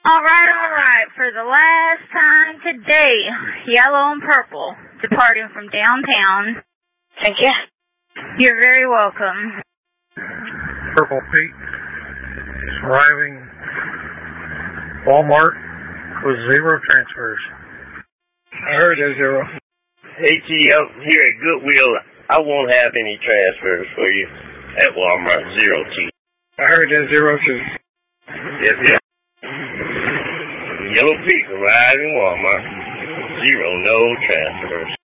Alright. For the last time today, yellow and purple, departing from downtown. Thank you. You're very welcome. Purple Pete is arriving Walmart with 0 transfers. I heard there's 0. Hey, T, I'm here at Goodwill. I won't have any transfers for you at Walmart. 0, T. I heard there's 0 too. Yes. Yellow Pete arriving Walmart. 0, no transfers.